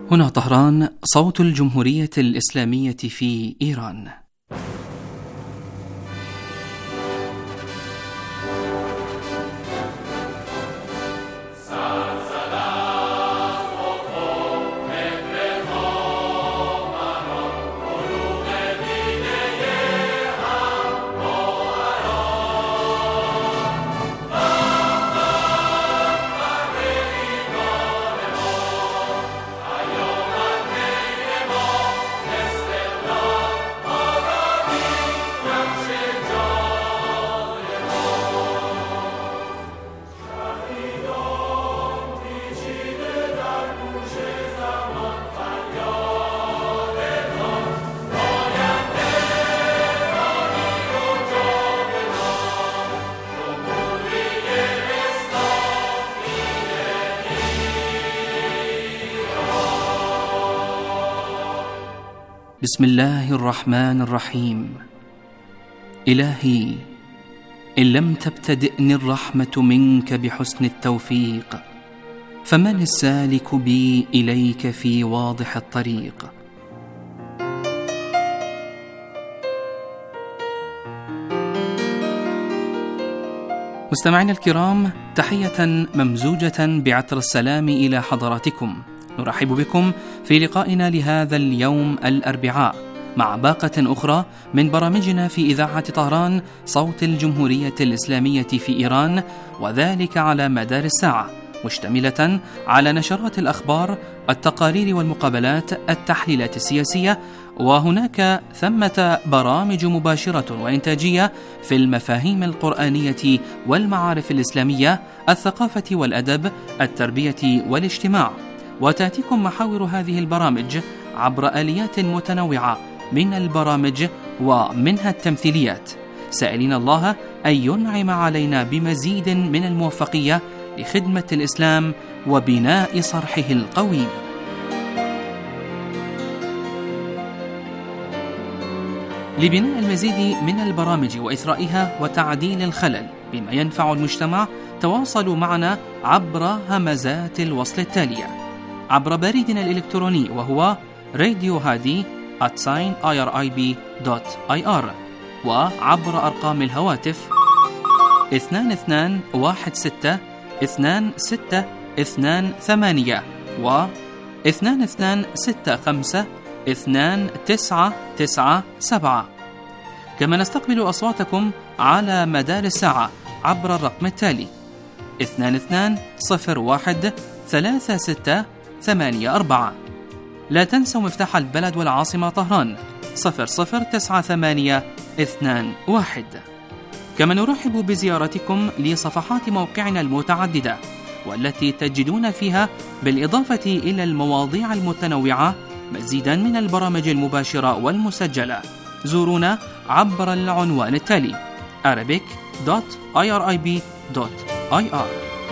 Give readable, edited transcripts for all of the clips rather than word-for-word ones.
هنا طهران، صوت الجمهورية الإسلامية في إيران. بسم الله الرحمن الرحيم. إلهي، إن لم تبتدئني الرحمة منك بحسن التوفيق، فمن السالك بي إليك في واضح الطريق؟ مستمعينا الكرام، تحية ممزوجة بعطر السلام إلى حضراتكم. نرحب بكم في لقائنا لهذا اليوم الأربعاء مع باقة أخرى من برامجنا في إذاعة طهران، صوت الجمهورية الإسلامية في إيران، وذلك على مدار الساعة، مشتملة على نشرات الأخبار، التقارير والمقابلات، التحليلات السياسية، وهناك ثمة برامج مباشرة وإنتاجية في المفاهيم القرآنية والمعارف الإسلامية، الثقافة والأدب، التربية والاجتماع. وتأتيكم محاور هذه البرامج عبر آليات متنوعة من البرامج ومنها التمثيليات، سائلين الله أن ينعم علينا بمزيد من الموفقية لخدمة الإسلام وبناء صرحه القويم. لبناء المزيد من البرامج وإثرائها وتعديل الخلل بما ينفع المجتمع، تواصلوا معنا عبر همزات الوصل التالية: عبر بريدنا الإلكتروني وهو radiohadi@irib.ir، وعبر أرقام الهواتف 22162628 و 22652997. كما نستقبل أصواتكم على مدار الساعة عبر الرقم التالي 22013684. لا تنسوا مفتاح البلد والعاصمة طهران 009821. كما نرحب بزيارتكم لصفحات موقعنا المتعددة، والتي تجدون فيها بالإضافة إلى المواضيع المتنوعة مزيدا من البرامج المباشرة والمسجلة. زورونا عبر العنوان التالي arabic.irib.ir.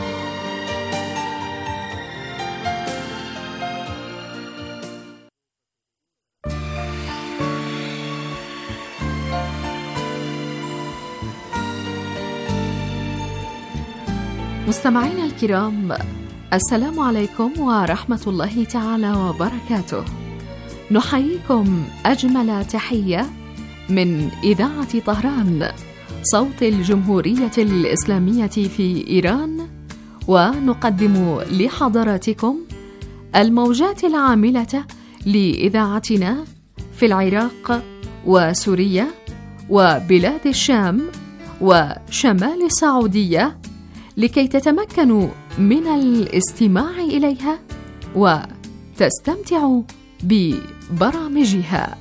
مستمعينا الكرام، السلام عليكم ورحمة الله تعالى وبركاته. نحييكم أجمل تحية من إذاعة طهران، صوت الجمهورية الإسلامية في إيران، ونقدم لحضراتكم الموجات العاملة لإذاعتنا في العراق وسوريا وبلاد الشام وشمال السعودية، لكي تتمكنوا من الاستماع إليها وتستمتعوا ببرامجها.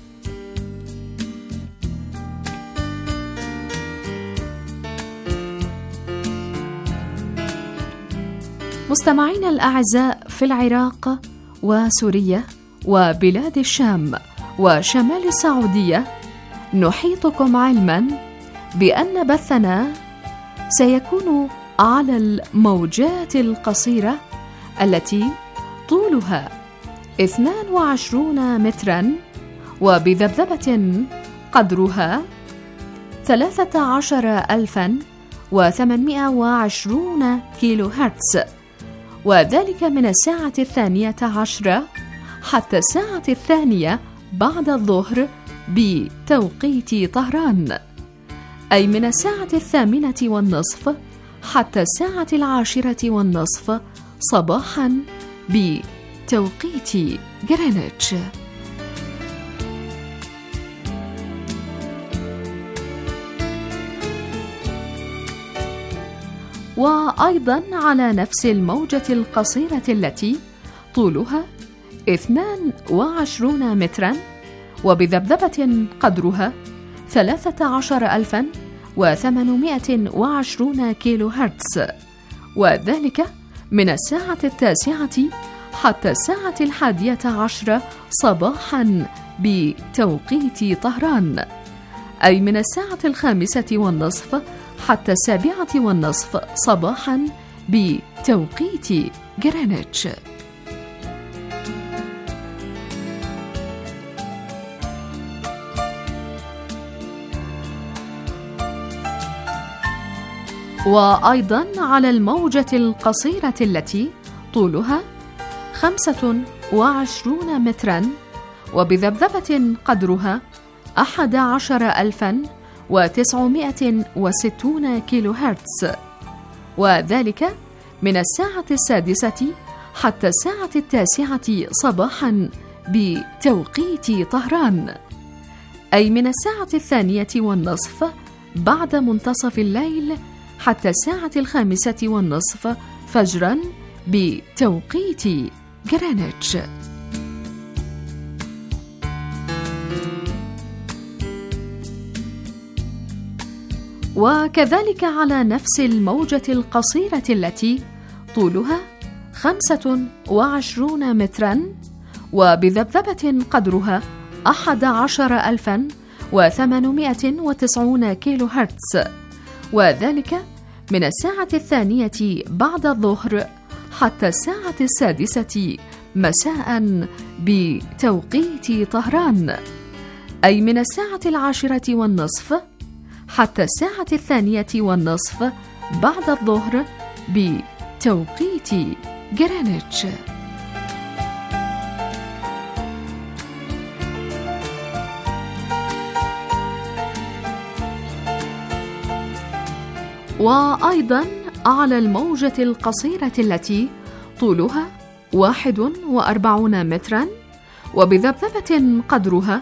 مستمعينا الأعزاء في العراق وسوريا وبلاد الشام وشمال السعودية، نحيطكم علما بأن بثنا سيكون على الموجات القصيرة التي طولها 22 مترا وبذبذبة قدرها 13820 كيلو هرتز، وذلك من الساعة 12 حتى الساعة 2 بعد الظهر بتوقيت طهران، أي من الساعة 8:30 حتى الساعة 10:30 صباحا بتوقيت جرينتش. وأيضا على نفس الموجة القصيرة التي طولها 22 مترا وبذبذبة قدرها 13,820 كيلو هرتز، وذلك من الساعة 9 حتى الساعة 11 صباحا بتوقيت طهران، أي من الساعة 5:30 حتى 7:30 صباحا بتوقيت جرينتش. وأيضا على الموجة القصيرة التي طولها 25 مترا وبذبذبة قدرها 11,960 كيلو هرتز، وذلك من الساعة 6 حتى الساعة 9 صباحا بتوقيت طهران، أي من الساعة 2:30 بعد منتصف الليل حتى الساعة 5:30 فجرا بتوقيت جرينتش. وكذلك على نفس الموجة القصيرة التي طولها 25 مترا وبذبذبة قدرها 11,890 كيلو هرتز، وذلك من الساعة 2 بعد الظهر حتى الساعة 6 مساء بتوقيت طهران، أي من الساعة 10:30 حتى الساعة 2:30 بعد الظهر بتوقيت جرينتش. وأيضا على الموجة القصيرة التي طولها 41 مترا وبذبذبة قدرها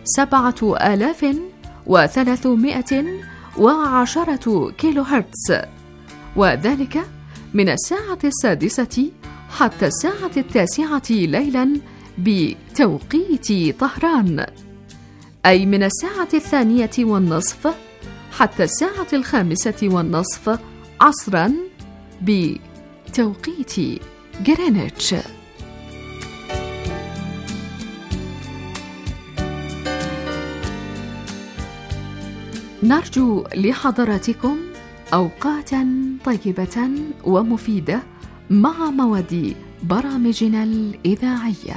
7,310 كيلو هرتز، وذلك من الساعة 6 حتى الساعة 9 ليلا بتوقيت طهران، أي من الساعة 2:30 حتى الساعة 5:30 عصرا بتوقيت جرينتش. نرجو لحضراتكم أوقاتا طيبة ومفيدة مع مواد برامجنا الإذاعية.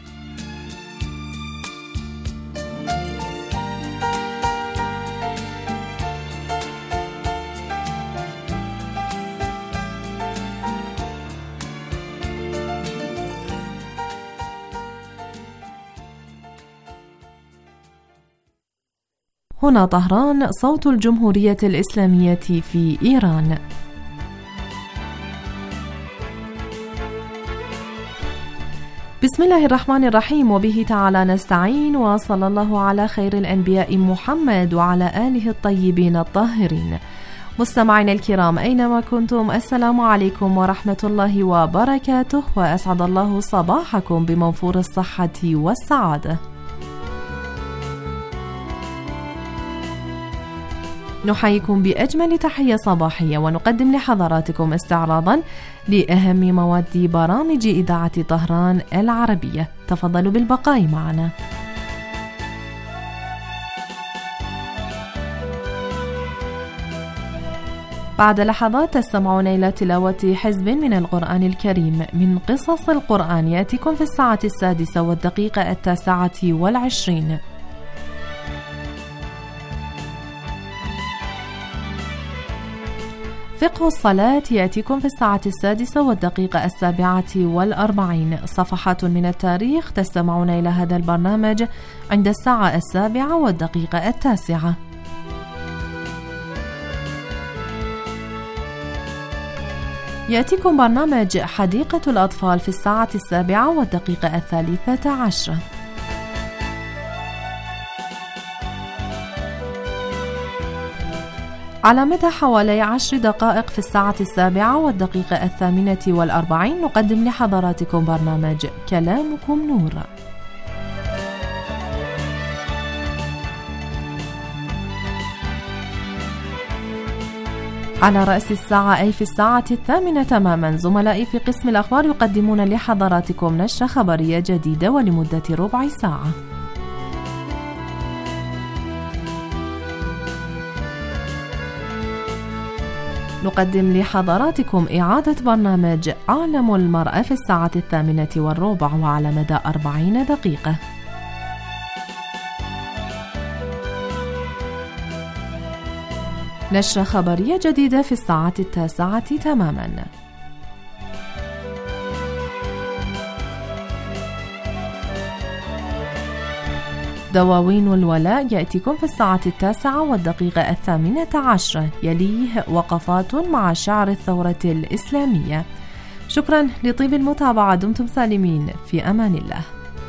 هنا طهران، صوت الجمهورية الإسلامية في إيران. بسم الله الرحمن الرحيم، وبه تعالى نستعين، وصلى الله على خير الأنبياء محمد وعلى آله الطيبين الطاهرين. مستمعينا الكرام أينما كنتم، السلام عليكم ورحمة الله وبركاته، وأسعد الله صباحكم بموفور الصحة والسعادة. نحييكم بأجمل تحية صباحية، ونقدم لحضراتكم استعراضا لأهم مواد برامج إذاعة طهران العربية. تفضلوا بالبقاء معنا. بعد لحظات تستمعون إلى تلاوة حزب من القرآن الكريم من قصص القرآن، يأتيكم في الساعة 6:29. فقه الصلاة يأتيكم في الساعة 6:47. صفحات من التاريخ. تستمعون إلى هذا البرنامج عند الساعة 7:09. يأتيكم برنامج حديقة الأطفال في الساعة 7:13. على مدى حوالي 10 دقائق في الساعة 7:48 نقدم لحضراتكم برنامج كلامكم نور. على رأس الساعة أي في الساعة 8 تماما زملائي في قسم الأخبار يقدمون لحضراتكم نشرة خبرية جديدة ولمدة ربع ساعة. نقدم لحضراتكم إعادة برنامج عالم المرأة في الساعة 8:15 وعلى مدى 40 دقيقة. نشرة خبرية جديدة في الساعة 9 تماما. دواوين الولاء يأتيكم في الساعة 9:18. يليه وقفات مع شعر الثورة الإسلامية. شكرا لطيب المتابعة. دمتم سالمين في أمان الله.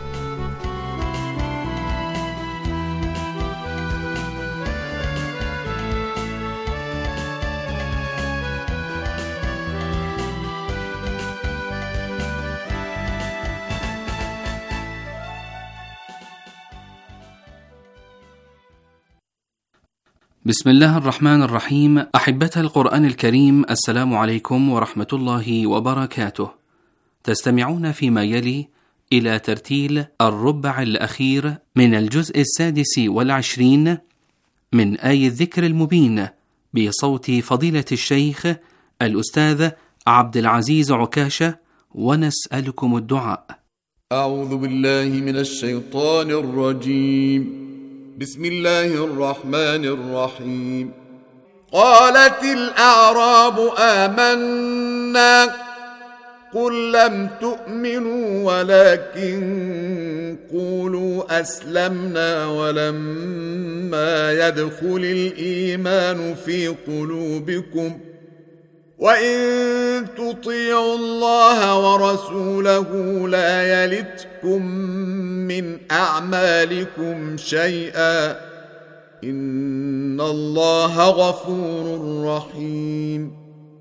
بسم الله الرحمن الرحيم. أحبة القرآن الكريم، السلام عليكم ورحمة الله وبركاته. تستمعون فيما يلي إلى ترتيل الربع الأخير من الجزء 26 من آي الذكر المبين بصوت فضيلة الشيخ الأستاذ عبد العزيز عكاشة، ونسألكم الدعاء. أعوذ بالله من الشيطان الرجيم. بسم الله الرحمن الرحيم. قالت الأعراب آمنا قل لم تؤمنوا ولكن قولوا أسلمنا ولما يدخل الإيمان في قلوبكم وإن تطيعوا الله ورسوله لا يلتكم من أعمالكم شيئا إن الله غفور رحيم.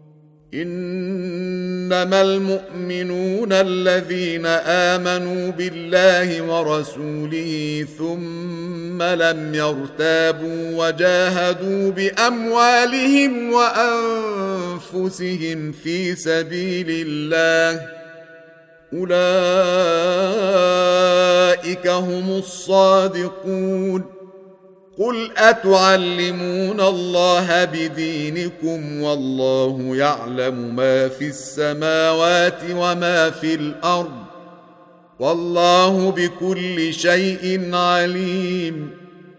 إنما المؤمنون الذين آمنوا بالله ورسوله ثم لم يرتابوا وجاهدوا بأموالهم وأنفسهم في سبيل الله أولئك هم الصادقون. قل أتعلمون الله بدينكم والله يعلم ما في السماوات وما في الأرض والله بكل شيء عليم.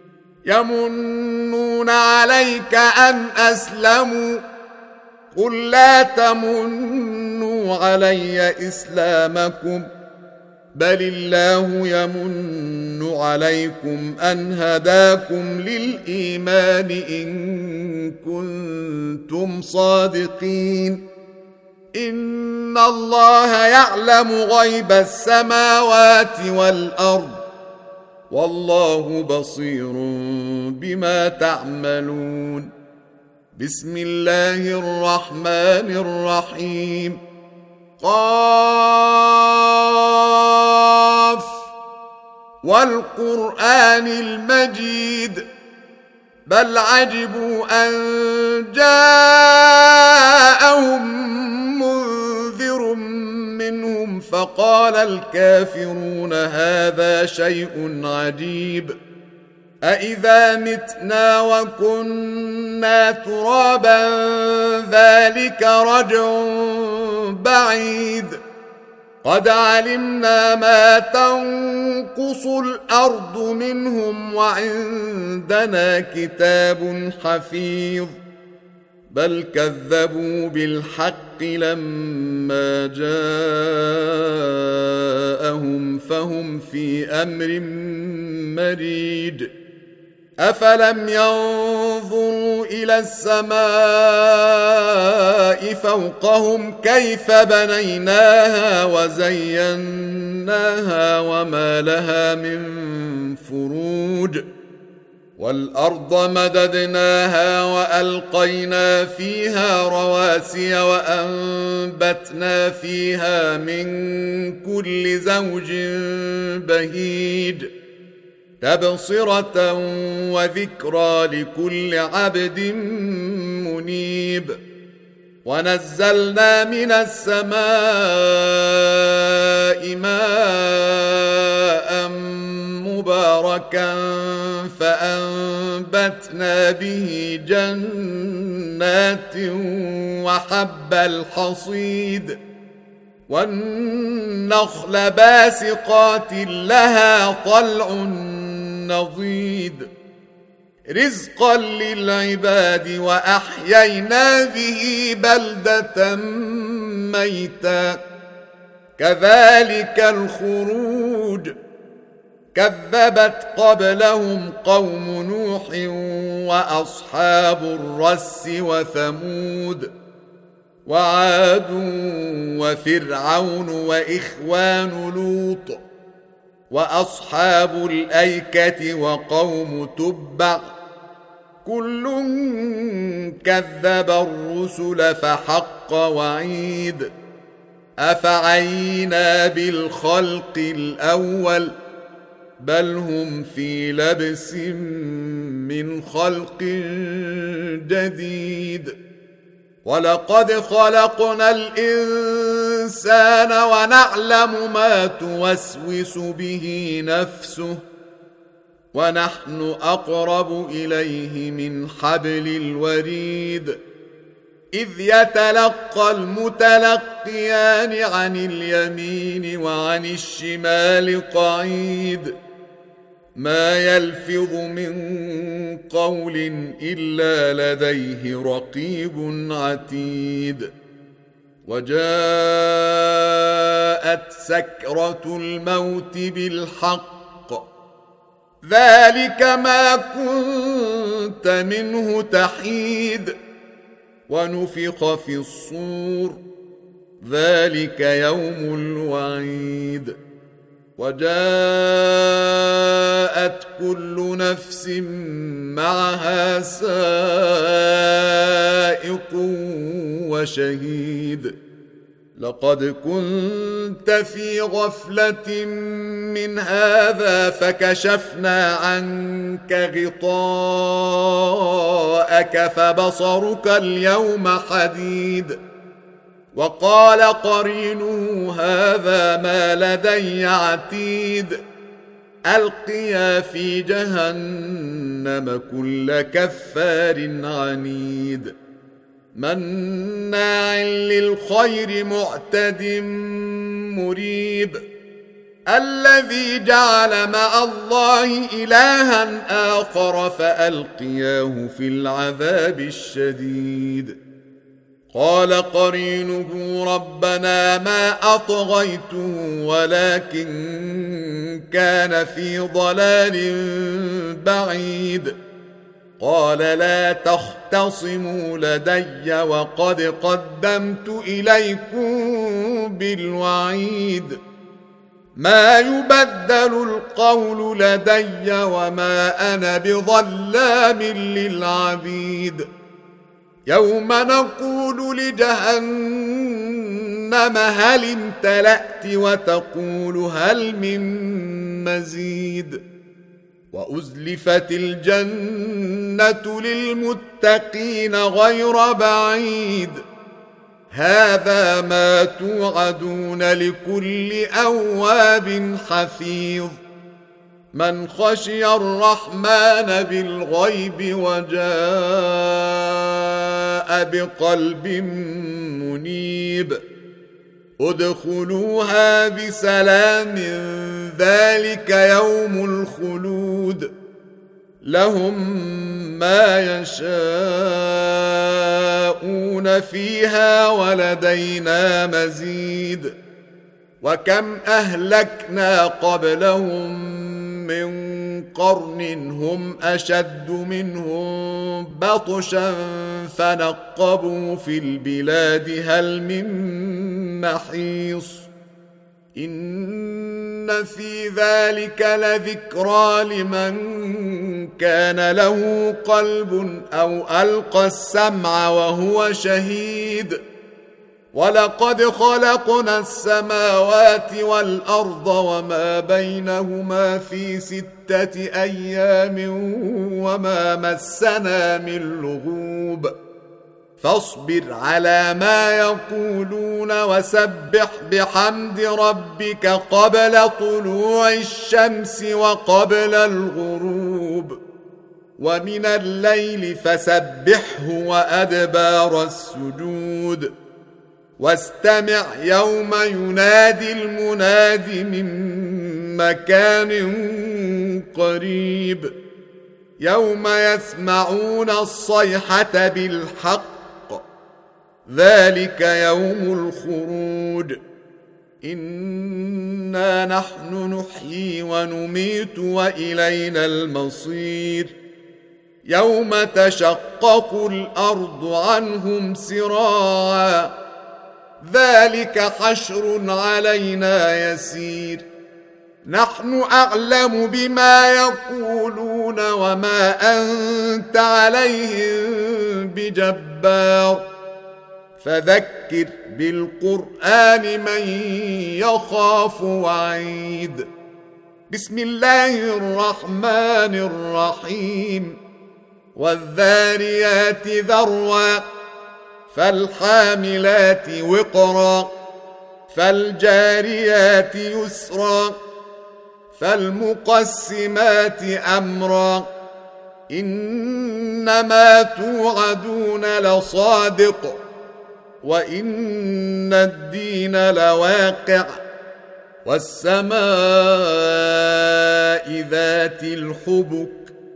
يمنون عليك أن أسلموا قل لا تمنوا علي إسلامكم بل الله يمن عليكم أن هداكم للإيمان إن كنتم صادقين. إن الله يعلم غيب السماوات والأرض والله بصير بما تعملون. بسم الله الرحمن الرحيم. قاف والقرآن المجيد بل عجبوا أن جاءهم منذر منهم فقال الكافرون هذا شيء عجيب أإذا متنا وكنا ترابا ذلك رجع بعيد قد علمنا ما تنقص الأرض منهم وعندنا كتاب حفيظ بل كذبوا بالحق لما جاءهم فهم في أمر مريج أفلم ينظروا إلى السماء فوقهم كيف بنيناها وزيناها وما لها من فروج والأرض مددناها وألقينا فيها رواسي وأنبتنا فيها من كل زوج بهيج تبصرة وذكرى لكل عبد منيب ونزلنا من السماء ماء مباركا فأنبتنا به جنات وحب الحصيد والنخل باسقات لها طلع نضيد رزقا للعباد وأحيينا به بلدة ميتا كذلك الخروج كذبت قبلهم قوم نوح وأصحاب الرس وثمود وعاد وفرعون وإخوان لوط وأصحاب الأيكة وقوم تبع كل كذب الرسل فحق وعيد أفعينا بالخلق الأول بل هم في لبس من خلق جديد ولقد خلقنا الإنسان ونعلم ما توسوس به نفسه ونحن أقرب إليه من حبل الوريد إذ يتلقى المتلقيان عن اليمين وعن الشمال قعيد ما يلفظ من قول إلا لديه رقيب عتيد وجاءت سكرة الموت بالحق ذلك ما كنت منه تحيد ونفخ في الصور ذلك يوم الوعيد وجاءت كل نفس معها سائق وشهيد لقد كنت في غفلة من هذا فكشفنا عنك غطاءك فبصرك اليوم حديد وقال قرينه هذا ما لدي عتيد ألقيا في جهنم كل كفار عنيد مناع للخير معتد مريب الذي جعل مع الله إلها آخر فألقياه في العذاب الشديد قال قرينه ربنا ما أطغيته ولكن كان في ضلال بعيد قال لا تختصموا لدي وقد قدمت إليكم بالوعيد ما يبدل القول لدي وما أنا بظلام للعبيد يوم نقول لجهنم هل امتلأت وتقول هل من مزيد وأزلفت الجنة للمتقين غير بعيد هذا ما توعدون لكل أواب حفيظ من خشي الرحمن بالغيب وجاء بقلب منيب ادخلوها بسلام ذلك يوم الخلود لهم ما يشاءون فيها ولدينا مزيد وكم أهلكنا قبلهم من قرن هم أشد منهم بطشا فنقبوا في البلاد هل من محيص إن في ذلك لذكرى لمن كان له قلب أو ألقى السمع وهو شهيد ولقد خلقنا السماوات والأرض وما بينهما في 6 أيام وما مسنا من لغوب فاصبر على ما يقولون وسبح بحمد ربك قبل طلوع الشمس وقبل الغروب ومن الليل فسبحه وأدبار السجود واستمع يوم ينادي المناد من مكان قريب يوم يسمعون الصيحة بالحق ذلك يوم الخروج إنا نحن نحيي ونميت وإلينا المصير يوم تشقق الأرض عنهم سراعا ذلك حشر علينا يسير نحن أعلم بما يقولون وما أنت عليهم بجبار فذكر بالقرآن من يخاف وعيد بسم الله الرحمن الرحيم والذاريات ذروا فالحاملات وقرا فالجاريات يسرا فالمقسمات أمرا إنما توعدون لصادق وإن الدين لواقع والسماء ذات الحبك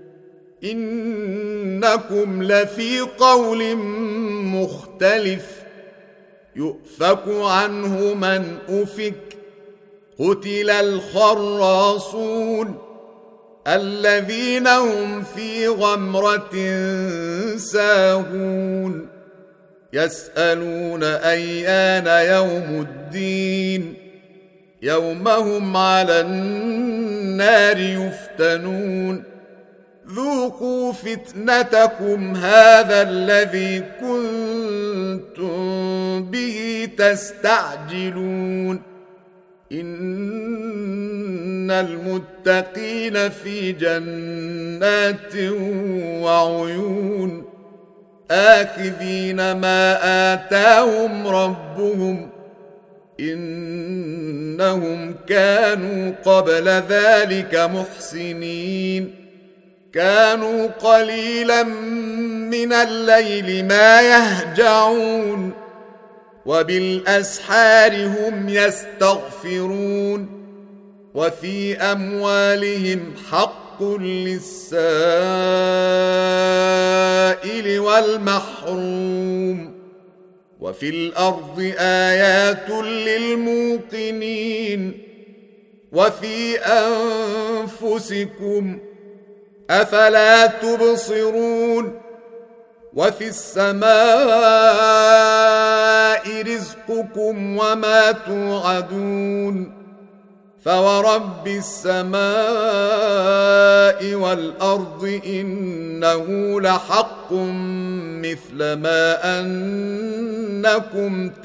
إنكم لفي قول مختلف يؤفك عنه من أفك قتل الخراصون الذين هم في غمرة ساهون يسألون أيان يوم الدين يوم هم على النار يفتنون ذوقوا فتنتكم هذا الذي كنتم به تستعجلون إن المتقين في جنات وعيون آخذين ما آتاهم ربهم إنهم كانوا قبل ذلك محسنين كانوا قليلا من الليل ما يهجعون وبالأسحار هم يستغفرون وفي أموالهم حق للسائل والمحروم وفي الأرض آيات للموقنين وفي أنفسكم أفلا تبصرون وفي السماء رزقكم وما توعدون فورب السماء والأرض إنه لحق مثل ما أنكم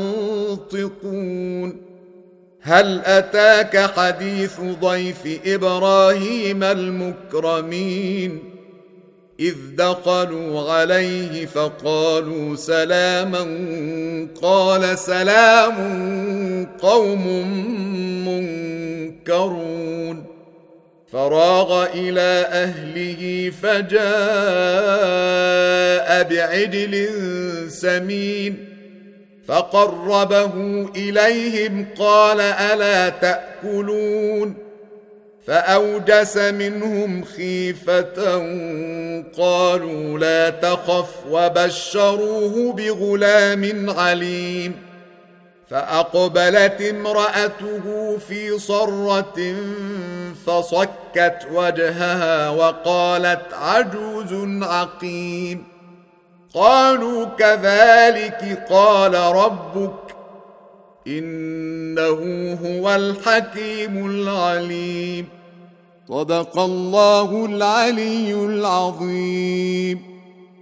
تنطقون هل أتاك حديث ضيف إبراهيم المكرمين إذ دخلوا عليه فقالوا سلاما قال سلام قوم منكرون فراغ إلى أهله فجاء بعجل سمين فقربه إليهم قال ألا تأكلون فأوجس منهم خيفة قالوا لا تخف وبشروه بغلام عليم فأقبلت امرأته في صرة فصكت وجهها وقالت عجوز عقيم قالوا كذلك قال ربك إنه هو الحكيم العليم صدق الله العلي العظيم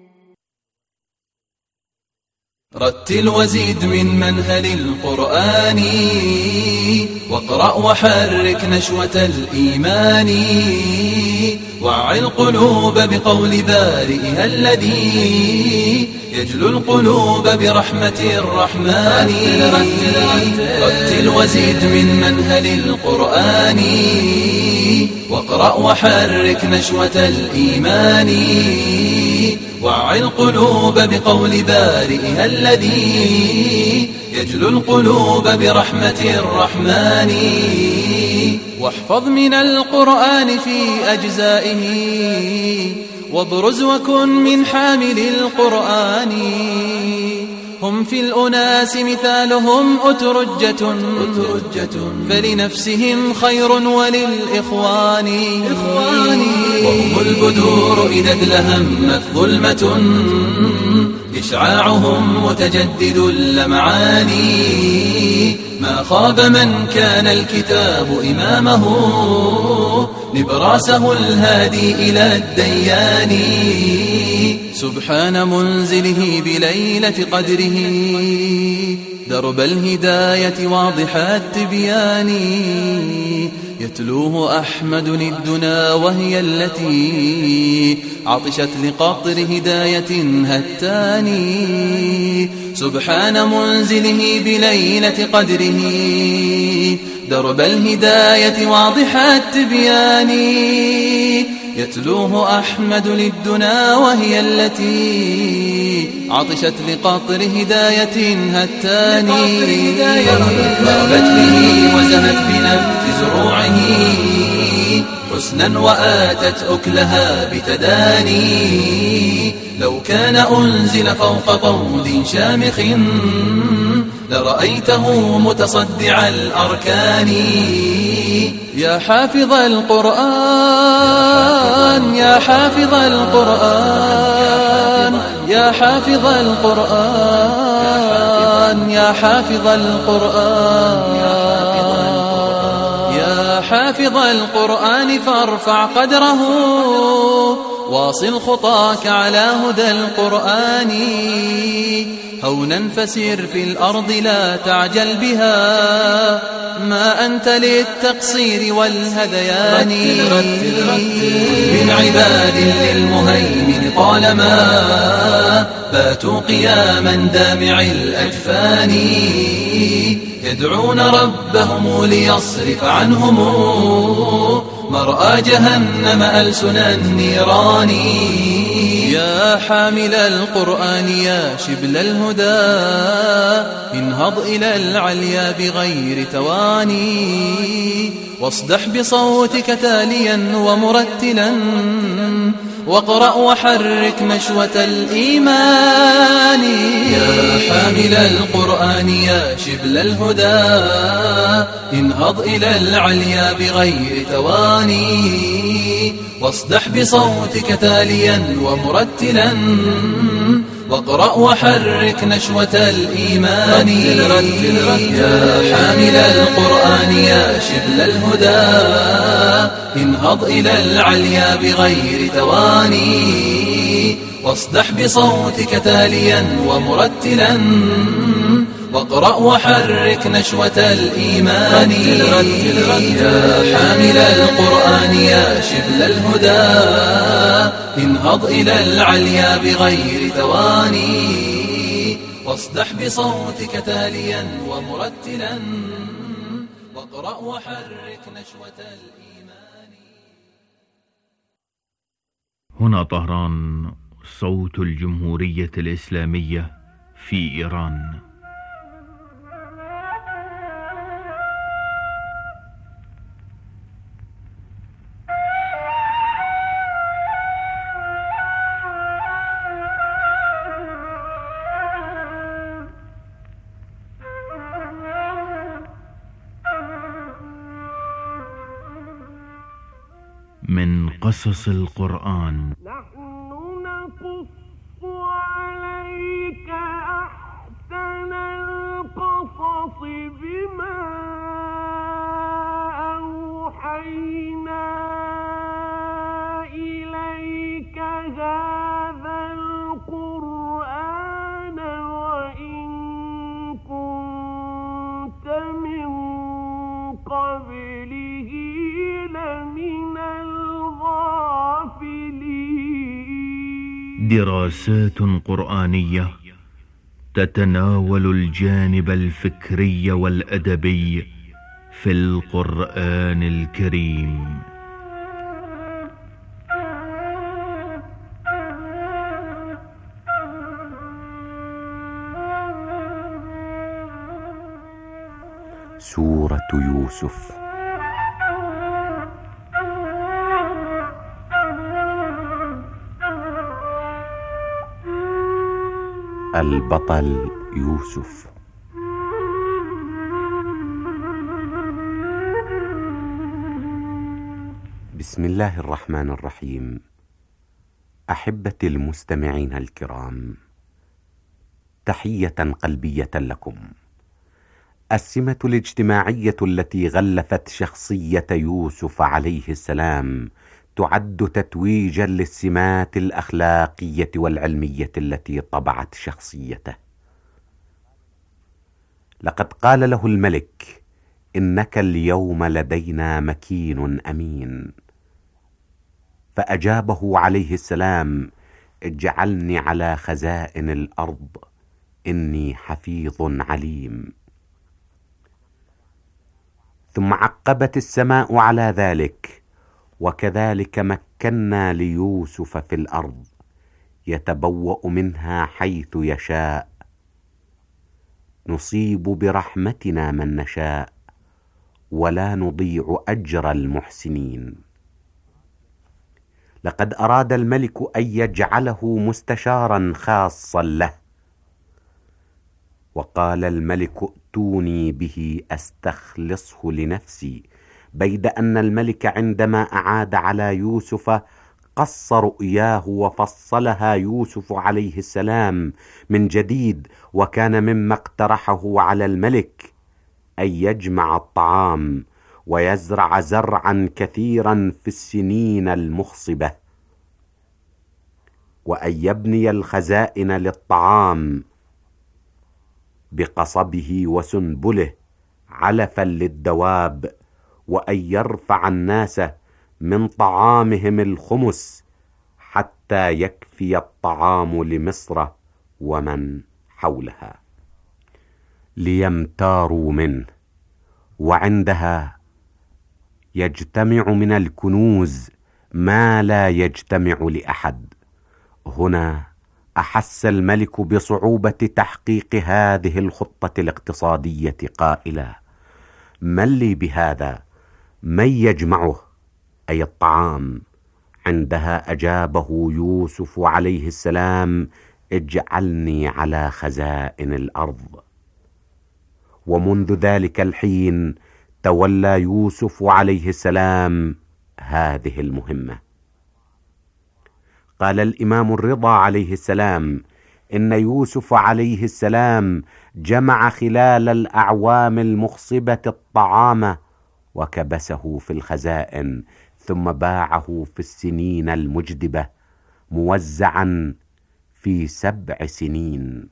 رتل وزيد من منهل القرآن واقرأ وحرك نشوة الإيمان وعي القلوب بقول بارئها الذي يجلو القلوب برحمة الرحمن رتل وزيد من منهل القرآن واقرأ وحرك نشوة الإيمان وعي القلوب بقول بارئها الذي يجلو القلوب برحمة الرحمن واحفظ من القرآن في أجزائه وابرز وكن من حامل القرآن هم في الأناس مثالهم أترجة فلنفسهم خير وللإخوان وهم البدور إذا ادلهمت ظلمة إشعاعهم متجدد اللمعان ما خاب من كان الكتاب إمامه نبراسه الهادي إلى الديان سبحان منزله بليلة قدره درب الهداية واضح التبيان يتلوه أحمد للدنا وهي التي عطشت لقطر هداية هتاني سبحان منزله بليلة قدره درب الهداية واضح التبيان يتلوه أحمد للدنا وهي التي عطشت لقطر هداية هتاني ضربت به وزهت بنبت زروعه حسنا وآتت أكلها بتداني لو كان أنزل فوق طود شامخ لرأيته متصدع الأركان يا حافظ القرآن يا حافظ القرآن يا حافظ القرآن يا حافظ القرآن يا حافظ القرآن فارفع قدره واصل خطاك على هدى القرآن هونا فسير في الأرض لا تعجل بها ما أنت للتقصير والهذيان من عباد للمهيمن طالما باتوا قياما دامع الأجفان يدعون ربهم ليصرف عنهم مرأى جهنم ألسنا النيران يا حامل القرآن يا شبل الهدى انهض إلى العليا بغير تواني واصدح بصوتك تاليا ومرتلا واقرأ وحرك نشوة الإيمان يا حامل القرآن يا شبل الهدى انهض إلى العليا بغير تواني واصدح بصوتك تاليا ومرتلا واقرأ وحرك نشوة الإيمان يا حامل القرآن يا شبل الهدى انهض إلى العليا بغير تواني واصدح بصوتك تاليا ومرتلا واقرأ وحرك نشوة الإيمان يا حامل القرآن يا شبل الهدى انهض إلى العليا بغير تواني واصدح بصوتك تاليا ومرتلا واقرأ وحرك نشوة الإيمان. هنا طهران، صوت الجمهورية الإسلامية في إيران. من قصص القرآن. نحن نقص عليك أحسن القصص بما أوحينا إليك هذا القرآن وإن كنت من قبله لمن الغافلين. دراسات قرآنية تتناول الجانب الفكري والأدبي في القرآن الكريم. سورة يوسف. البطل يوسف. بسم الله الرحمن الرحيم. أحبتي المستمعين الكرام، تحية قلبية لكم. السمة الاجتماعية التي غلفت شخصية يوسف عليه السلام تعد تتويجا للسمات الأخلاقية والعلمية التي طبعت شخصيته. لقد قال له الملك: إنك اليوم لدينا مكين أمين. فأجابه عليه السلام: اجعلني على خزائن الأرض إني حفيظ عليم. ثم عقبت السماء على ذلك: وكذلك مكنا ليوسف في الأرض يتبوأ منها حيث يشاء نصيب برحمتنا من نشاء ولا نضيع أجر المحسنين. لقد أراد الملك أن يجعله مستشارا خاصا له، وقال الملك: ائتوني به أستخلصه لنفسي. بيد أن الملك عندما أعاد على يوسف قص رؤياه وفصلها يوسف عليه السلام من جديد، وكان مما اقترحه على الملك أن يجمع الطعام ويزرع زرعا كثيرا في السنين المخصبة، وأن يبني الخزائن للطعام بقصبه وسنبله علفا للدواب، وأن يرفع الناس من طعامهم الخمس حتى يكفي الطعام لمصر ومن حولها، ليمتاروا منه. وعندها يجتمع من الكنوز ما لا يجتمع لأحد. هنا أحس الملك بصعوبة تحقيق هذه الخطة الاقتصادية قائلا: من لي بهذا؟ من يجمعه؟ أي الطعام. عندها أجابه يوسف عليه السلام: اجعلني على خزائن الأرض. ومنذ ذلك الحين تولى يوسف عليه السلام هذه المهمة. قال الإمام الرضا عليه السلام: إن يوسف عليه السلام جمع خلال الأعوام المخصبة الطعام وكبسه في الخزائن، ثم باعه في السنين المجدبة موزعا في 7 سنين،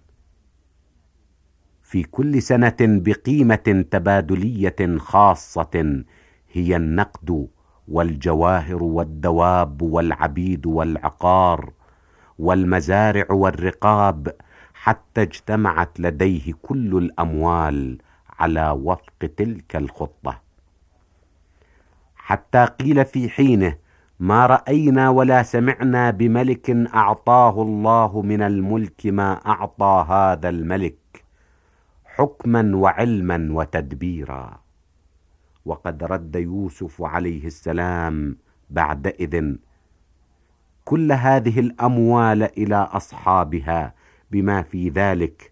في كل سنة بقيمة تبادلية خاصة هي النقد والجواهر والدواب والعبيد والعقار والمزارع والرقاب، حتى اجتمعت لديه كل الأموال على وفق تلك الخطة، حتى قيل في حينه: ما رأينا ولا سمعنا بملك أعطاه الله من الملك ما أعطى هذا الملك، حكما وعلما وتدبيرا. وقد رد يوسف عليه السلام بعدئذ كل هذه الأموال إلى أصحابها، بما في ذلك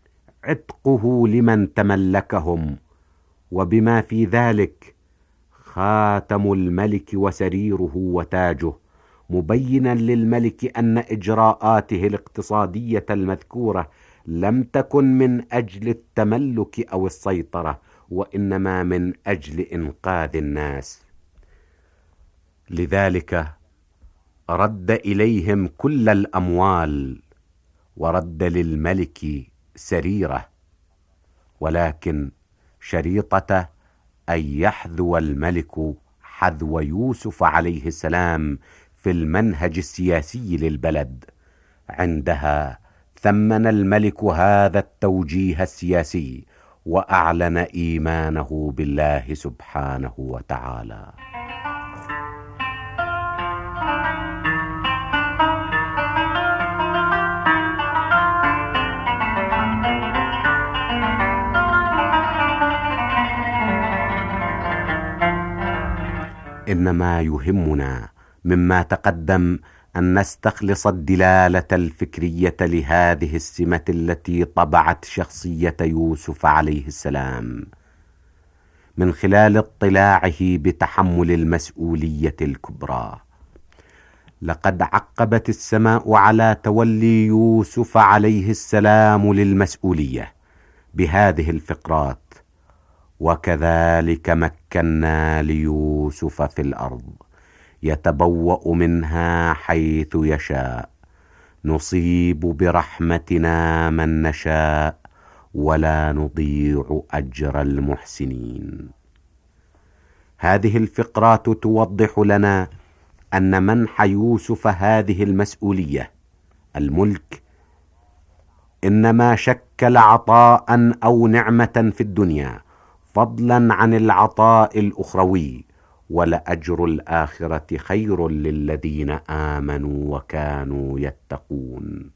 عتقه لمن تملكهم، وبما في ذلك خاتم الملك وسريره وتاجه، مبينا للملك أن إجراءاته الاقتصادية المذكورة لم تكن من أجل التملك أو السيطرة، وإنما من أجل إنقاذ الناس. لذلك رد إليهم كل الأموال ورد للملك سريره، ولكن شريطة أن يحذو الملك حذو يوسف عليه السلام في المنهج السياسي للبلد. عندها ثمن الملك هذا التوجيه السياسي وأعلن إيمانه بالله سبحانه وتعالى. إنما يهمنا مما تقدم أن نستخلص الدلالة الفكرية لهذه السمة التي طبعت شخصية يوسف عليه السلام من خلال اطلاعه بتحمل المسؤولية الكبرى. لقد عقبت السماء على تولي يوسف عليه السلام للمسؤولية بهذه الفقرات: وكذلك مكنا ليوسف في الأرض يتبوأ منها حيث يشاء، نصيب برحمتنا من نشاء ولا نضيع أجر المحسنين. هذه الفقرات توضح لنا أن منح يوسف هذه المسؤولية الملك إنما شكل عطاء أو نعمة في الدنيا فضلا عن العطاء الأخروي، ولأجر الآخرة خير للذين آمنوا وكانوا يتقون.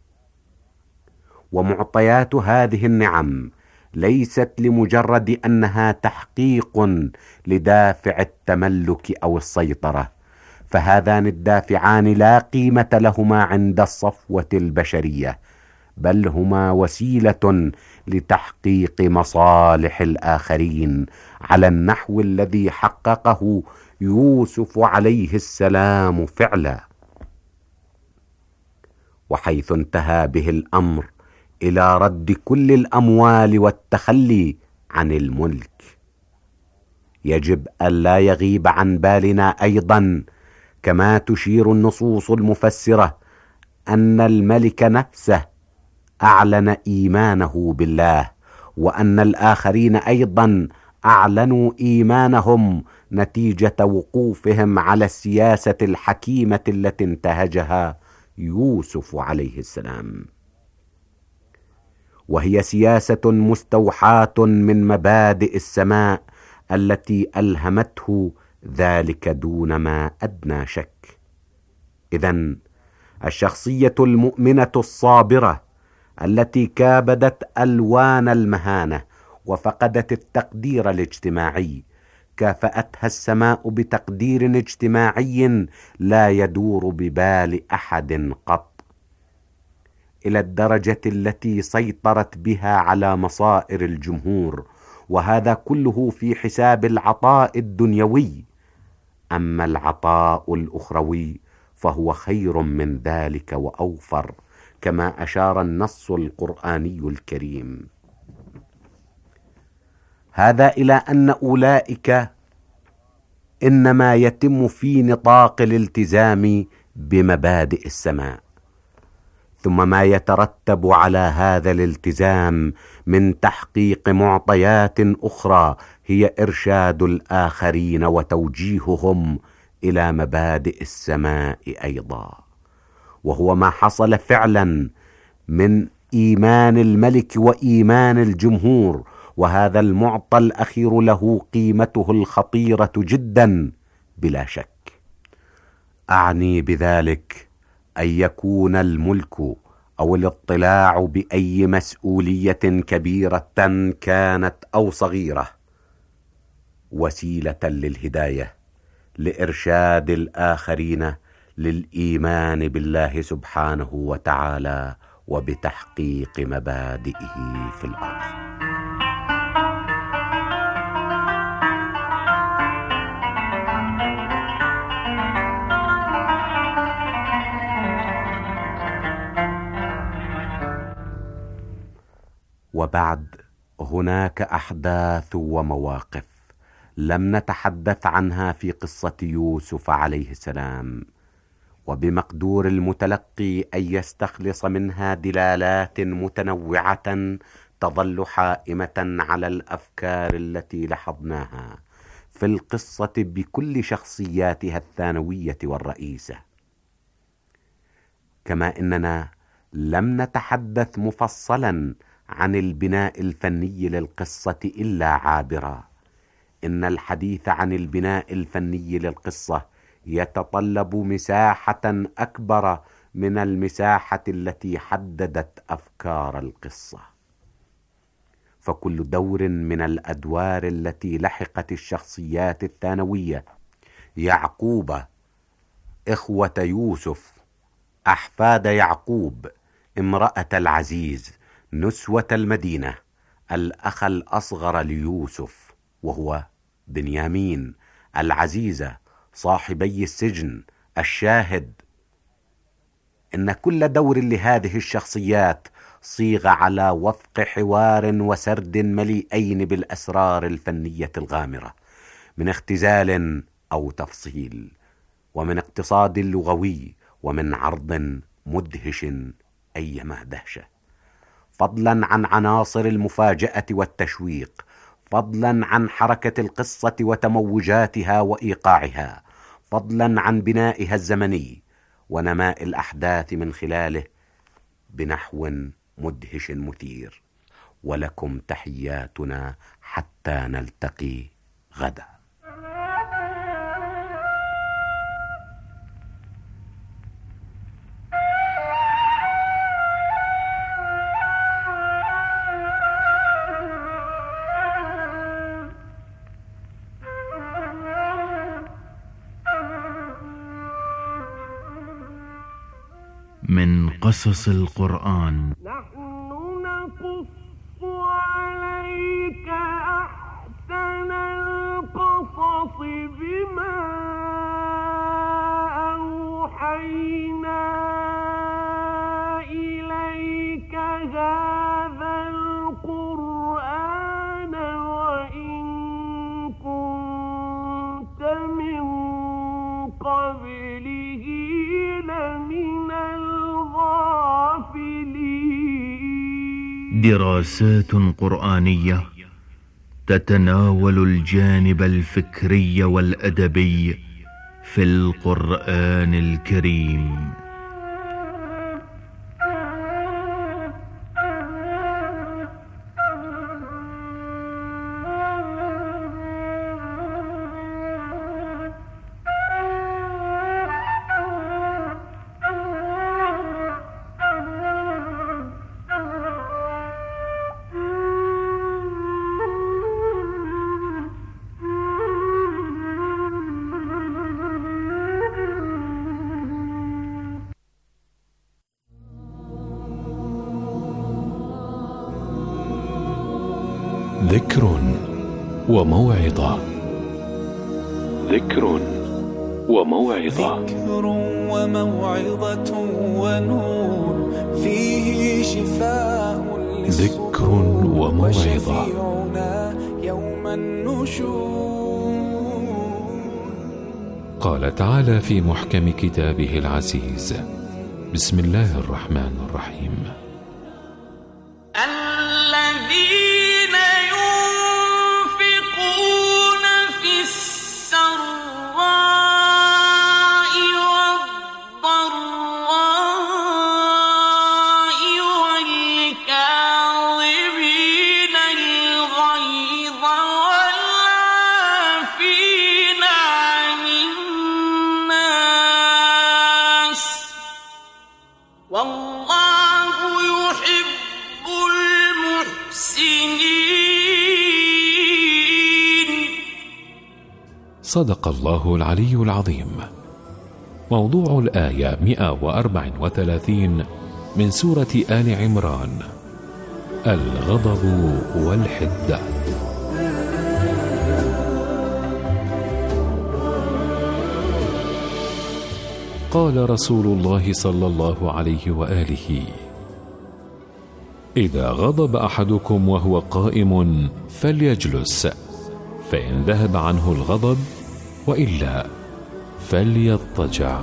ومعطيات هذه النعم ليست لمجرد أنها تحقيق لدافع التملك أو السيطرة، فهذان الدافعان لا قيمة لهما عند الصفوة البشرية، بل هما وسيلة لتحقيق مصالح الآخرين على النحو الذي حققه يوسف عليه السلام فعلا. وحيث انتهى به الأمر إلى رد كل الأموال والتخلي عن الملك، يجب ألا يغيب عن بالنا أيضا، كما تشير النصوص المفسرة، أن الملك نفسه أعلن إيمانه بالله، وأن الآخرين أيضا أعلنوا إيمانهم نتيجة وقوفهم على السياسة الحكيمة التي انتهجها يوسف عليه السلام، وهي سياسة مستوحاة من مبادئ السماء التي ألهمته ذلك دون ما أدنى شك. إذن الشخصية المؤمنة الصابرة التي كابدت ألوان المهانة وفقدت التقدير الاجتماعي كافأتها السماء بتقدير اجتماعي لا يدور ببال أحد قط، إلى الدرجة التي سيطرت بها على مصائر الجمهور، وهذا كله في حساب العطاء الدنيوي. أما العطاء الأخروي فهو خير من ذلك وأوفر، كما أشار النص القرآني الكريم. هذا إلى أن أولئك إنما يتم في نطاق الالتزام بمبادئ السماء، ثم ما يترتب على هذا الالتزام من تحقيق معطيات أخرى هي إرشاد الآخرين وتوجيههم إلى مبادئ السماء أيضا، وهو ما حصل فعلا من إيمان الملك وإيمان الجمهور، وهذا المعطى الأخير له قيمته الخطيرة جدا بلا شك. أعني بذلك أن يكون الملك أو الاطلاع بأي مسؤولية كبيرة كانت أو صغيرة وسيلة للهداية، لإرشاد الآخرين للإيمان بالله سبحانه وتعالى وبتحقيق مبادئه في الأرض. وبعد، هناك أحداث ومواقف لم نتحدث عنها في قصة يوسف عليه السلام، وبمقدور المتلقي أن يستخلص منها دلالات متنوعة تظل حائمة على الأفكار التي لاحظناها في القصة بكل شخصياتها الثانوية والرئيسة. كما إننا لم نتحدث مفصلا عن البناء الفني للقصة إلا عابرا. إن الحديث عن البناء الفني للقصة يتطلب مساحة أكبر من المساحة التي حددت أفكار القصة، فكل دور من الأدوار التي لحقت الشخصيات الثانوية، يعقوب، إخوة يوسف، أحفاد يعقوب، امرأة العزيز، نسوة المدينة، الأخ الأصغر ليوسف وهو بنيامين، العزيزة، صاحبي السجن، الشاهد. إن كل دور لهذه الشخصيات صيغ على وفق حوار وسرد مليئين بالأسرار الفنية الغامرة، من اختزال أو تفصيل، ومن اقتصاد لغوي، ومن عرض مدهش أيما دهشة، فضلا عن عناصر المفاجأة والتشويق، فضلا عن حركة القصة وتموجاتها وإيقاعها، فضلا عن بنائها الزمني ونماء الأحداث من خلاله بنحو مدهش مثير. ولكم تحياتنا حتى نلتقي غدا. من قصص القرآن. نحن نقص عليك أحسن القصص بما أوحينا إليك هذا القرآن وإن كنت من قبله لمن دراسات قرآنية تتناول الجانب الفكري والأدبي في القرآن الكريم. ذكر وموعظة. ذكر وموعظة. ذكر وموعظة ونور فيه شفاء ذكر وموعظة. يوم النشور. قال تعالى في محكم كتابه العزيز: بسم الله الرحمن الرحيم: صدق الله العلي العظيم. موضوع الآية 134 من سورة آل عمران: الغضب والحدة. قال رسول الله صلى الله عليه وآله: إذا غضب أحدكم وهو قائم فليجلس، فإن ذهب عنه الغضب وإلا فليضطجع.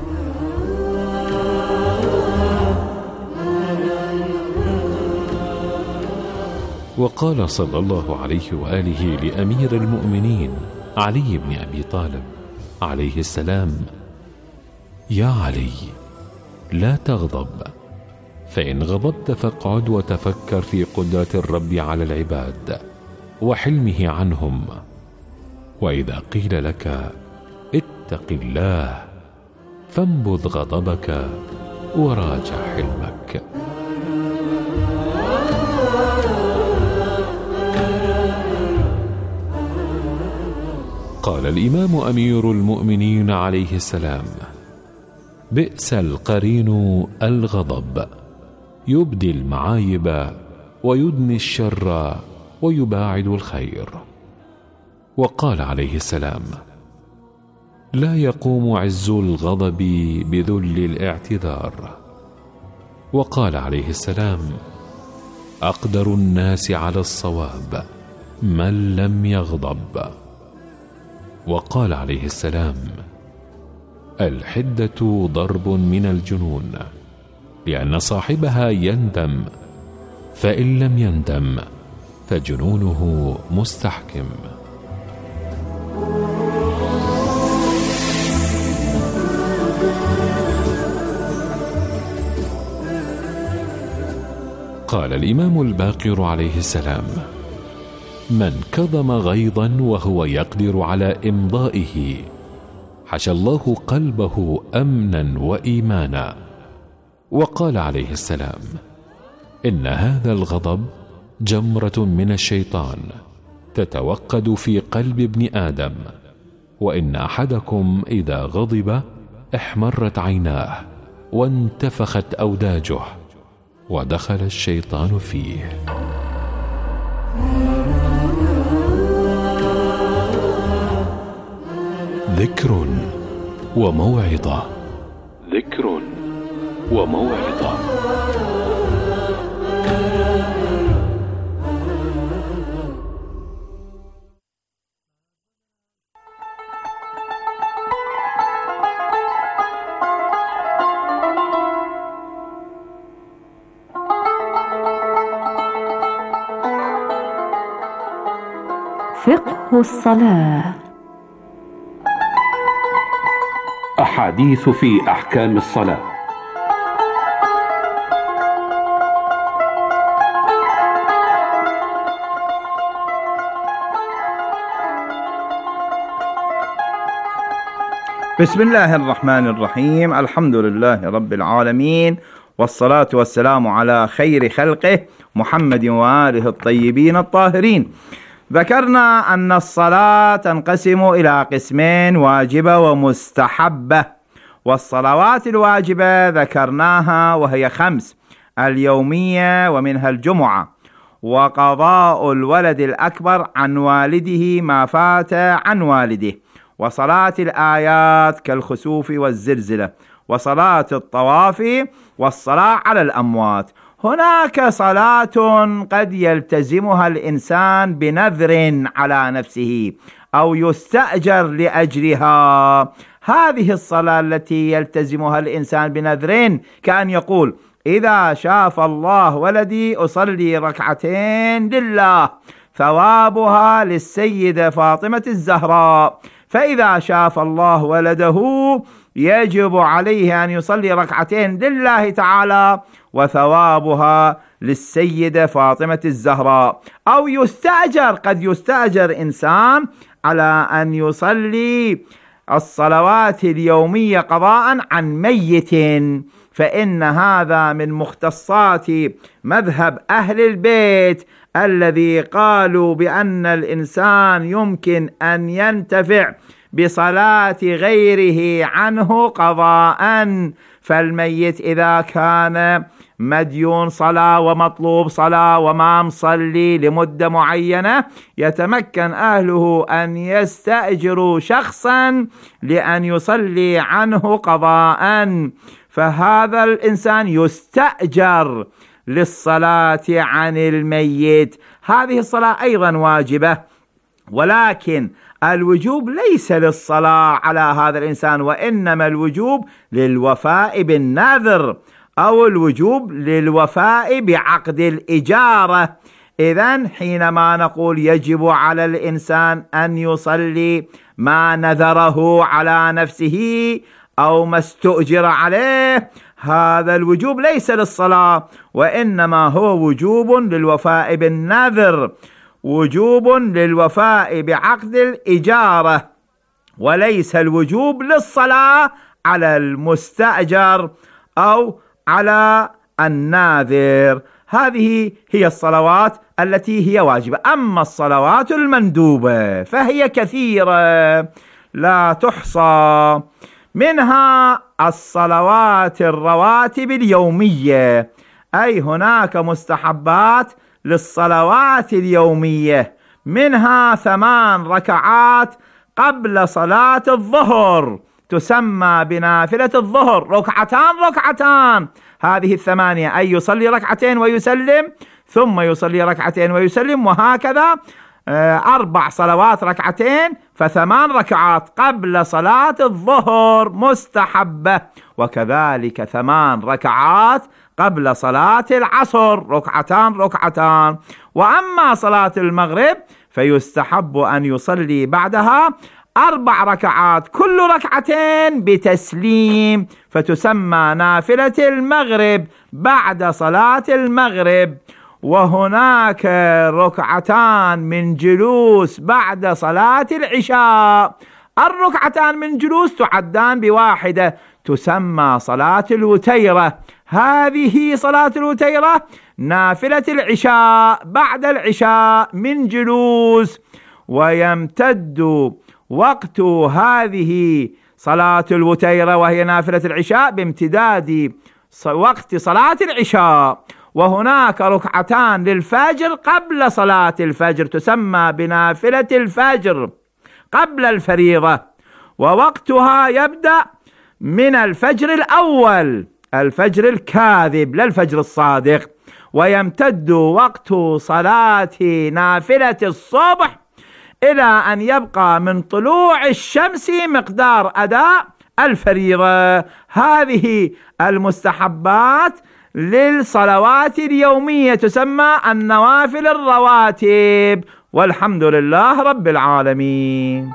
وقال صلى الله عليه وآله لأمير المؤمنين علي بن أبي طالب عليه السلام: يا علي، لا تغضب، فإن غضبت فاقعد وتفكر في قدرة الرب على العباد وحلمه عنهم، وإذا قيل لك اتق الله فانبذ غضبك وراجع حلمك. قال الإمام أمير المؤمنين عليه السلام: بئس القرين الغضب، يبدي المعايب ويدني الشر ويباعد الخير. وقال عليه السلام: لا يقوم عز الغضب بذل الاعتذار. وقال عليه السلام: أقدر الناس على الصواب من لم يغضب. وقال عليه السلام: الحدة ضرب من الجنون، لأن صاحبها يندم، فإن لم يندم فجنونه مستحكم. قال الإمام الباقر عليه السلام: من كظم غيظا وهو يقدر على إمضائه حشى الله قلبه أمنا وإيمانا. وقال عليه السلام: إن هذا الغضب جمرة من الشيطان تتوقد في قلب ابن آدم، وإن أحدكم إذا غضب احمرت عيناه وانتفخت أوداجه ودخل الشيطان فيه. ذكر وموعظة، ذكر وموعظة. فقه الصلاة. أحاديث في أحكام الصلاة. بسم الله الرحمن الرحيم. الحمد لله رب العالمين، والصلاة والسلام على خير خلقه محمد وآله الطيبين الطاهرين. ذكرنا أن الصلاة تنقسم إلى قسمين: واجبة ومستحبة. والصلوات الواجبة ذكرناها وهي 5: اليومية ومنها الجمعة، وقضاء الولد الأكبر عن والده ما فات عن والده، وصلاة الآيات كالخسوف والزلزلة، وصلاة الطواف، والصلاة على الأموات. هناك صلاة قد يلتزمها الإنسان بنذر على نفسه أو يستأجر لأجلها. هذه الصلاة التي يلتزمها الإنسان بنذر كأن يقول: إذا شاف الله ولدي أصلي ركعتين لله، ثوابها للسيدة فاطمة الزهراء. فإذا شاف الله ولده يجب عليه أن يصلي ركعتين لله تعالى، وثوابها للسيدة فاطمة الزهراء. أو يستأجر، قد يستأجر إنسان على أن يصلي الصلوات اليومية قضاء عن ميت، فإن هذا من مختصات مذهب أهل البيت الذي قالوا بأن الإنسان يمكن أن ينتفع بصلاة غيره عنه قضاء. فالميت إذا كان مديون صلاة ومطلوب صلاة وما مصلي لمدة معينة، يتمكن أهله أن يستأجروا شخصا لأن يصلي عنه قضاء، فهذا الإنسان يستأجر للصلاة عن الميت. هذه الصلاة أيضا واجبة، ولكن الوجوب ليس للصلاة على هذا الإنسان، وإنما الوجوب للوفاء بالنذر أو الوجوب للوفاء بعقد الإجارة. إذن حينما نقول يجب على الإنسان أن يصلي ما نذره على نفسه أو ما استؤجر عليه، هذا الوجوب ليس للصلاة، وإنما هو وجوب للوفاء بالنذر، وجوب للوفاء بعقد الإجارة، وليس الوجوب للصلاة على المستأجر أو على الناذر. هذه هي الصلوات التي هي واجبة. أما الصلوات المندوبة فهي كثيرة لا تحصى، منها الصلوات الرواتب اليومية، أي هناك مستحبات للصلوات اليومية، منها 8 ركعات قبل صلاة الظهر تسمى بنافلة الظهر، ركعتان. هذه 8، أي يصلي ركعتين ويسلم، ثم يصلي ركعتين ويسلم، وهكذا 4 صلوات ركعتين، ف8 ركعات قبل صلاة الظهر مستحبة، وكذلك 8 ركعات قبل صلاة العصر، ركعتان. وأما صلاة المغرب فيستحب أن يصلي بعدها 4 ركعات، كل ركعتين بتسليم، فتسمى نافلة المغرب بعد صلاة المغرب. وهناك ركعتان من جلوس بعد صلاة العشاء، الركعتان من جلوس تعدان بواحدة، تسمى صلاة الوتيرة. هذه صلاة الوتيرة نافلة العشاء بعد العشاء من جلوس، ويمتد وقت هذه صلاة الوتيرة وهي نافلة العشاء بامتداد وقت صلاة العشاء. وهناك ركعتان للفجر قبل صلاة الفجر تسمى بنافلة الفجر قبل الفريضة، ووقتها يبدأ من الفجر الأول، الفجر الكاذب لا الفجر الصادق، ويمتد وقت صلاة نافلة الصبح إلى أن يبقى من طلوع الشمس مقدار أداء الفريضة. هذه المستحبات للصلوات اليومية تسمى النوافل الرواتب، والحمد لله رب العالمين.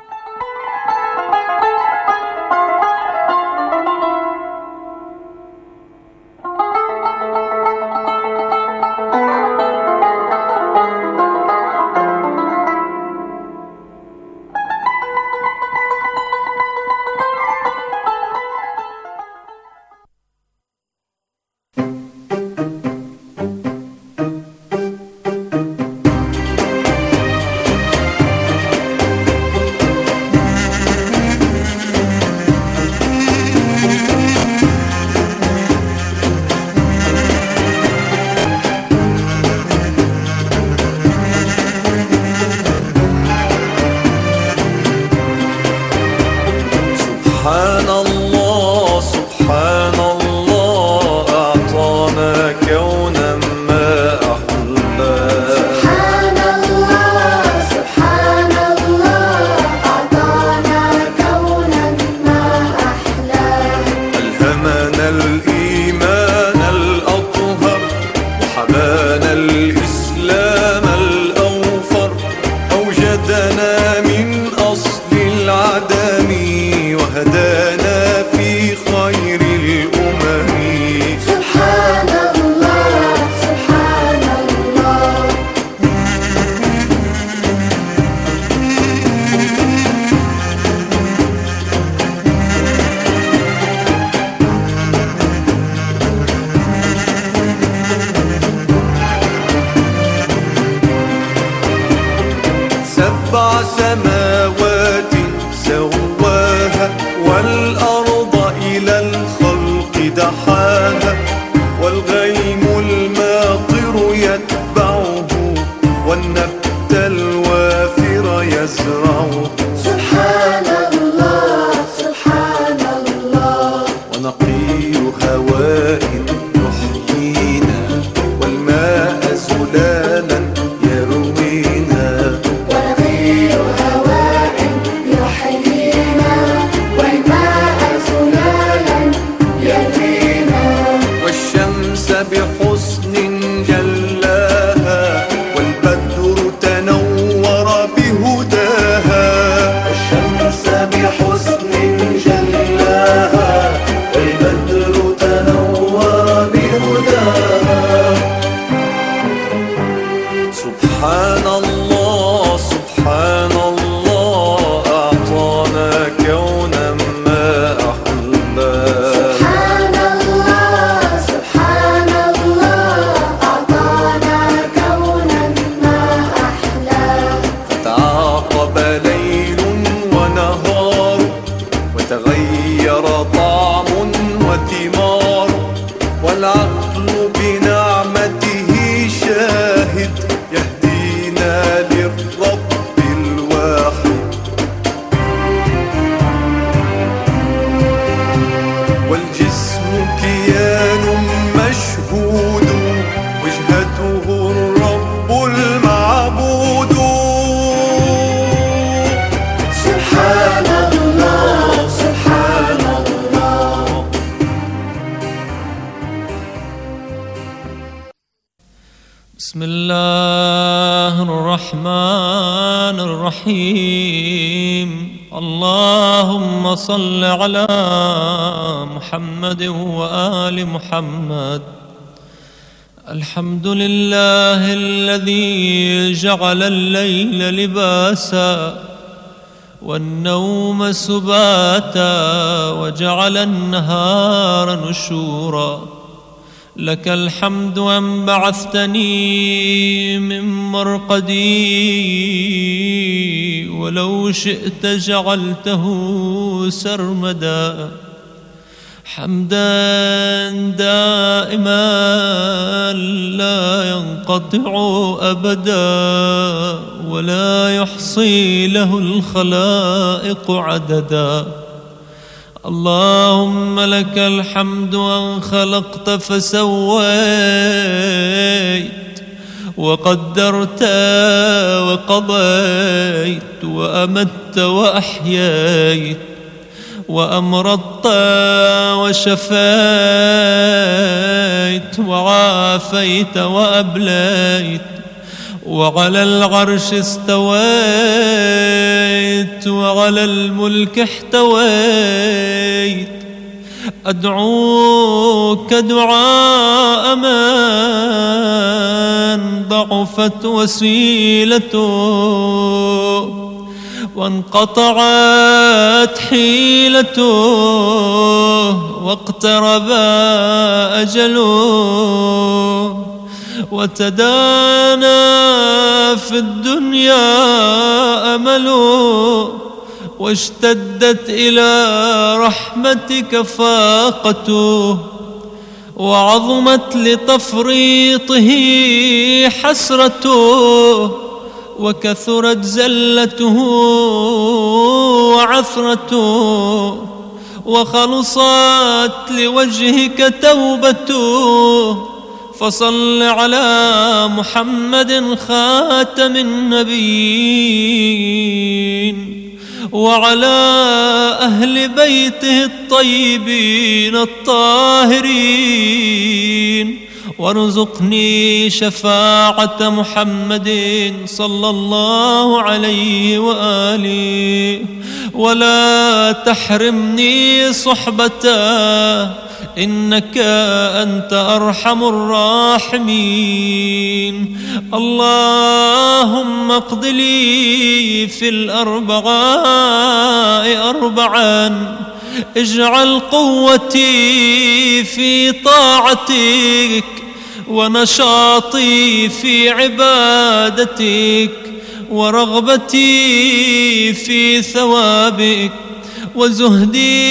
تغير طعم وثمار، والعقل بنعمته شاهد يهدينا للرب الواحد. والجسم كيان مشهود وجهته الرب المعبود. سبحان الله سبحان الله. بسم الله الرحمن الرحيم. اللهم صل على محمد وآل محمد. الحمد لله الذي جعل الليل لباسا والنوم سباتا وجعل النهار نشورا. لك الحمد أن بعثتني من مرقدي ولو شئت جعلته سرمدا. حمدا دائما لا ينقطع أبدا ولا يحصي له الخلائق عددا. اللهم لك الحمد أن خلقت فسويت وقدرت وقضيت وأمت وأحييت وأمرضت وشفيت وعافيت وأبليت. وعلى العرش استويت وعلى الملك احتويت. أدعوك دعاء من ضعفت وسيلته وانقطعت حيلته واقترب أجله وتدانى في الدنيا أمله واشتدت إلى رحمتك فاقته وعظمت لتفريطه حسرته وكثرت زلته وعثرته وخلصت لوجهك توبته. فصل على محمد خاتم النبيين وعلى أهل بيته الطيبين الطاهرين. وارزقني شفاعة محمد صلى الله عليه وآله ولا تحرمني صحبته إنك أنت أرحم الراحمين. اللهم اقض لي في الأربعاء أربعا. اجعل قوتي في طاعتك ونشاطي في عبادتك ورغبتي في ثوابك وزهدي